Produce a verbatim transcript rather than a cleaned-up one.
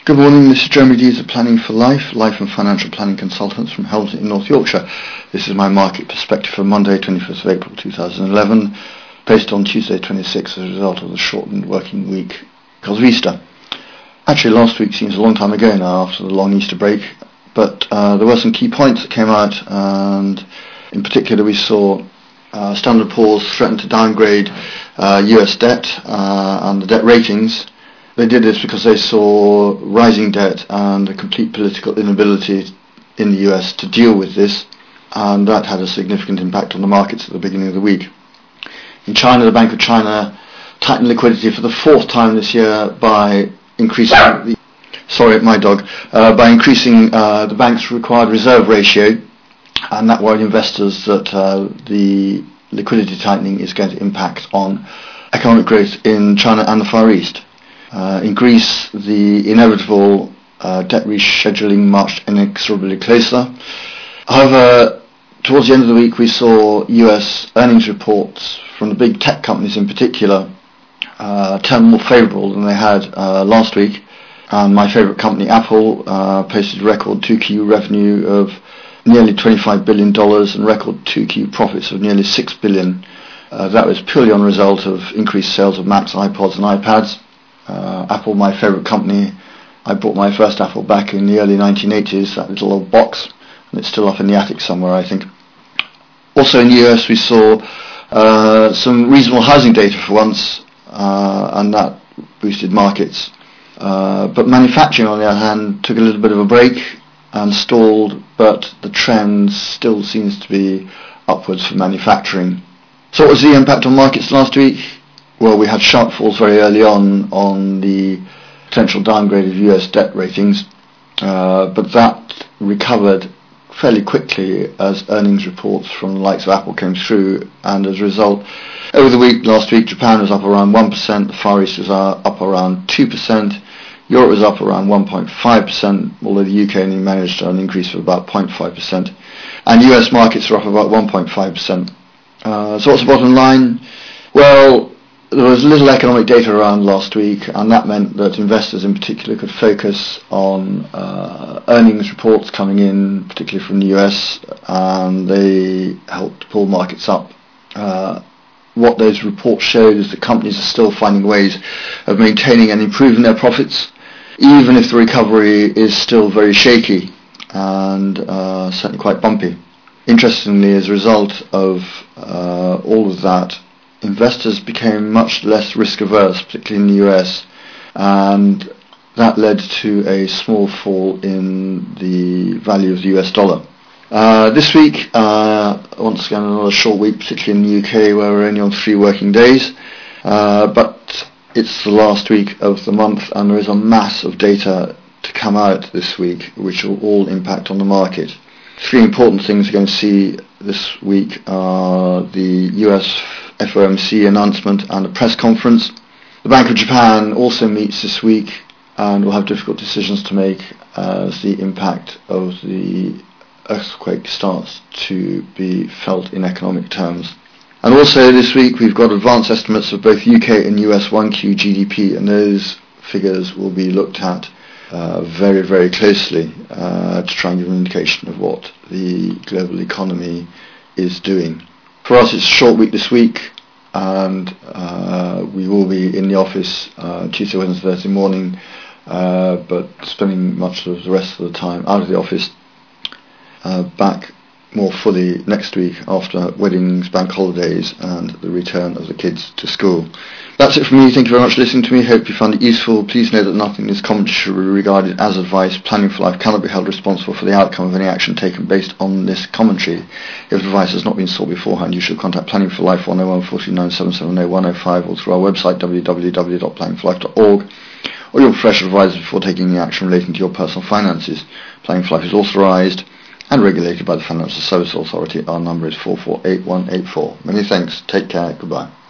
Good morning, this is Jeremy Dees of Planning for Life, Life and Financial Planning Consultants from Helton in North Yorkshire. This is my market perspective for Monday, twenty-first of April two thousand eleven, based on Tuesday twenty-sixth as a result of the shortened working week because of Easter. Actually, last week seems a long time ago now after the long Easter break, but uh, there were some key points that came out, and in particular we saw uh, Standard and Poor's threaten to downgrade uh, U S debt uh, and the debt ratings. They did this because they saw rising debt and a complete political inability in the U S to deal with this, and that had a significant impact on the markets at the beginning of the week. In China, the Bank of China tightened liquidity for the fourth time this year by increasing the sorry, my dog uh, by increasing uh, the bank's required reserve ratio, and that worried investors that uh, the liquidity tightening is going to impact on economic growth in China and the Far East. Uh, in Greece, the inevitable uh, debt rescheduling marched inexorably closer. However, towards the end of the week, we saw U S earnings reports from the big tech companies in particular uh, turn more favourable than they had uh, last week. And my favourite company, Apple, uh, posted record two Q revenue of nearly twenty-five billion dollars and record two Q profits of nearly six billion dollars. Uh, that was purely on the result of increased sales of Macs, iPods and iPads. Uh, Apple, my favourite company. I bought my first Apple back in the early nineteen eighties, that little old box, and it's still up in the attic somewhere, I think. Also in the U S we saw uh, some reasonable housing data for once, uh, and that boosted markets. Uh, but manufacturing, on the other hand, took a little bit of a break and stalled, but the trend still seems to be upwards for manufacturing. So what was the impact on markets last week? Well, we had sharp falls very early on on the potential downgrade of U S debt ratings, uh, but that recovered fairly quickly as earnings reports from the likes of Apple came through, and as a result, over the week, last week, Japan was up around one percent, the Far East was up around two percent, Europe was up around one point five percent, although the U K only managed an increase of about zero point five percent, and U S markets are up about one point five percent. Uh, so what's the bottom line? Well, there was little economic data around last week, and that meant that investors in particular could focus on uh, earnings reports coming in, particularly from the U S, and they helped pull markets up. Uh, what those reports showed is that companies are still finding ways of maintaining and improving their profits, even if the recovery is still very shaky and uh, certainly quite bumpy. Interestingly, as a result of uh, all of that, investors became much less risk averse, particularly in the U S, and that led to a small fall in the value of the U S dollar. Uh, this week, uh, once again another short week, particularly in the U K, where we're only on three working days, uh, but it's the last week of the month and there is a mass of data to come out this week which will all impact on the market. Three important things we're going to see this week are the U S F O M C announcement and a press conference. The Bank of Japan also meets this week and will have difficult decisions to make as the impact of the earthquake starts to be felt in economic terms. And also this week we've got advanced estimates of both U K and U S one Q G D P, and those figures will be looked at uh, very, very closely uh, to try and give an indication of what the global economy is doing. For us, it's a short week this week, and uh, we will be in the office uh, Tuesday, Wednesday, Thursday morning, uh, but spending much of the rest of the time out of the office, uh, back more fully next week after weddings, bank holidays, and the return of the kids to school. That's it from me. Thank you very much for listening to me. Hope you found it useful. Please know that nothing in this commentary should be regarded as advice. Planning for Life cannot be held responsible for the outcome of any action taken based on this commentary. If advice has not been sought beforehand, you should contact Planning for Life one oh one, four two nine, seven seven oh, one oh five or through our website w w w dot planning for life dot org, or your professional advisor before taking any action relating to your personal finances. Planning for Life is authorised and regulated by the Financial Services Authority. Our number is four four eight one eight four. Many thanks. Take care. Goodbye.